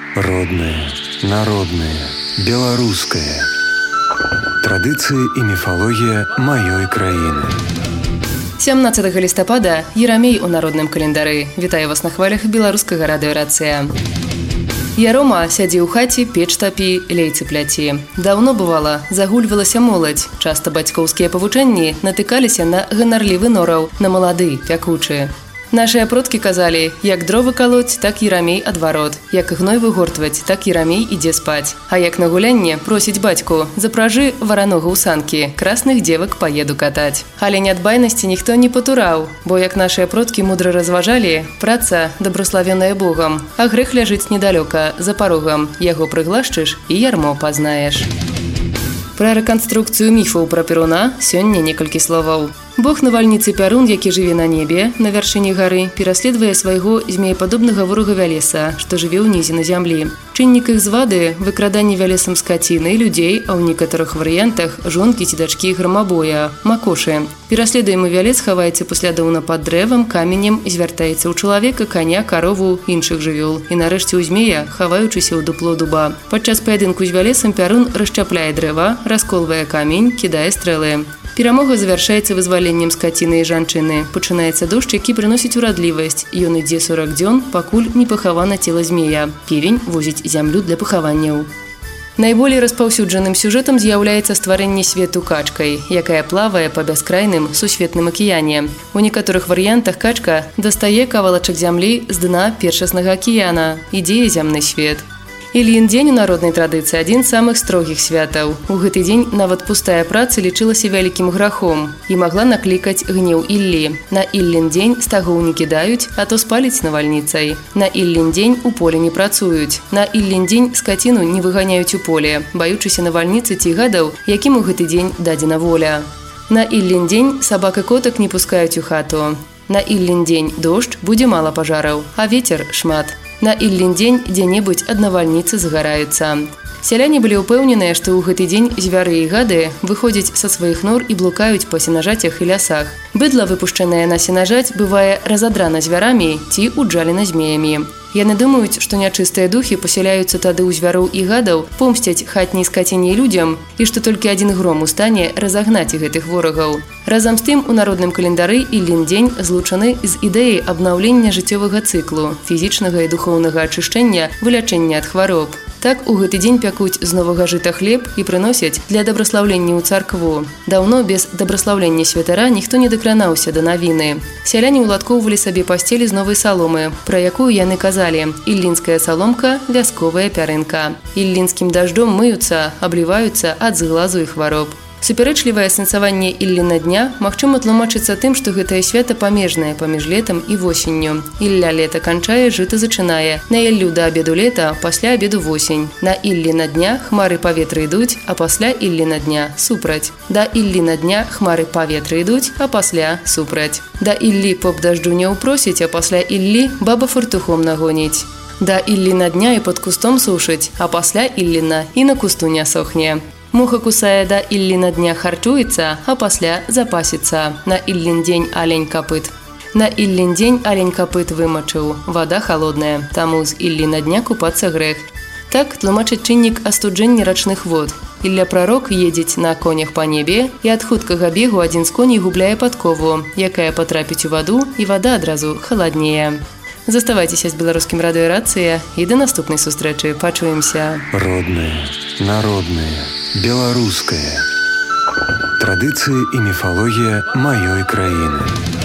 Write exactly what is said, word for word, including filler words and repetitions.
Родное, народное, беларускае. Традыцыі і міфалогія маёй краіны. сямнаццатага лістапада Ярамей у народным календары. Вітаю вас на хвалях беларускага радыёрацыя. Ярома сядзі ў хаце, печ тапі, лейцы пляці. Даўно бывала, загульвалася моладзь. Часта бацькоўскія павучэнні натыкаліся на ганарлівы нораў, на малады, пякучы. Нашыя продкі казалі, як дровы калоць, так Ярамей адварот. Як гной выгортваць, так Ярамей ідзе спаць. А як на гулянне просіць бацьку, запражы варанога ў санкі, красных дзевак паеду катаць. Але нядбайнасці ніхто не патураў, бо як нашыя продкі мудра разважалі, праца дабраславёная Богам, а грэх ляжыць недалёка, за парогам. Яго прыглашчыш і ярмо пазнаеш. Пра рэканструкцыю міфаў пра Перуна сёння некалькі словаў. Бог навальніцы Пярун, які жыве на небе, на вяршыні гары, пераследуе свайго змеепадобнага ворага Вялеса, што жыве ўнізе на зямлі. Чыннік іх звады – выкраданне Вялесам скаціны, людзей, а ў некаторых варыянтах – жонкі ці дачкі грамабоя, макошы. Пераследуемы Вялес хаваецца паслядоўна пад дрэвам, каменем, звяртаецца ў чалавека, каня, карову, іншых жывёл. І нарэшце ў змея, хаваючыся ў дупло дуба. Падчас паядынку з Вялесам Пярун расчапляе дрэва, расколвае камень, кідае стрэлы. Перамога завяршаецца вызваленнем скаціны і жанчыны. Пачынаецца дождж, які прыносіць урадлівасць. Ён ідзе сорак дзён, пакуль не пахавана цела змея. Певень возіць зямлю для пахаванняў. Найболей распаўсюджаным сюжэтам з'яўляецца стварэнне свету качкай, якая плавае па бяскрайным сусветным акіяне. У некаторых варыянтах качка дастае кавалачак зямлі з дна першаснага акіяна. Ідзе зямны свет. Ільін дзень у народнай традыцыі адзін з самых строгіх святаў. У гэты дзень нават пустая праца лічылася вялікім грахом і магла наклікаць гнеў Іллі. На Іллін дзень стагоў не кідаюць, а то спаліць навальніцай. На Іллін дзень у поле не працуюць. На Іллін дзень скаціну не выганяюць у поле, баючыся навальніцы ці гадаў, якім у гэты дзень дадзена воля. На Іллін дзень сабак і котак не пускаюць у хату. На Іллін дзень дождж, будзе мала пажараў, а вецер шмат. На Іллін дзень дзе-небудзь ад навальніцы згараюцца. Сяляне былі ўпэўненыя, што ў гэты дзень звяры і гады выходзяць са сваіх нор і блукаюць па сенажацях і лясах. Быдла, выпушчанае на сенажаць, бывае разадрана звярамі ці уджалена змеямі. Яны думаюць, што нячыстыя духі пасяляюцца тады ў звяроў і гадаў, помсцяць хатняй скаціне і людзям, і што толькі адзін гром у стане разагнаць гэтых ворагаў. Разам з тым, у народным календары Ілін дзень злучаны з ідэяй абнаўлення жыццёвага цыклу, фізічнага і духоўнага ачышчэння, вылячэння ад хвароб. Так у гэты дзень пякуць з новага жыта хлеб і прыносяць для дабраслаўлення ў царкву. Даўно без дабраслаўлення святара ніхто не дакранаўся да навіны. Сяляне уладкоўвалі сабе пасцелі з новай саломы, пра якую яны казалі: іллінская саломка, вясковая пярынка. Іллінскім дажджом мыюцца, абліваюцца ад зглазу і хвароб. Супярэчлівае сэнсаванне Ілліна дня магчыма тлумачыцца тым, што гэтае свята памежнае паміж летам і восенню. Ілля лета канчае, жыта зачынае. На Іллю да абеду лета, пасля абеду восень. На Ілліна дня хмары паветра ідуць, а пасля Ілліна дня супраць. Да Ілліна дня хмары паветра ідуць, а пасля супраць. Да Іллі поп дажджу не ўпросіць, а пасля Іллі баба фартухом нагоніць. Да Ілліна дня і пад кустом сушыць, а пасля Ілліна і на кусту не сохне. Муха кусае, да Ілліна дня харчуецца, а пасля запасіцца. На Іллін дзень алень капыт. На Іллін дзень алень капыт вымачыў. Вада халодная, таму з Ілліна дня купацца грэх. Так тлумачыць чыннік астуджэння рачных вод. Ілля прарок едзець на конях па небе, і ад хуткага бегу адзін з коней губляе падкову, якая патрапіць у ваду, і вада адразу халаднее. Заставайцеся з беларускім радыёрацыя і да наступнай сустрэчы. Пачуемся. Роднае, народнае, беларускае. Традыцыі і міфалогія маёй краіны.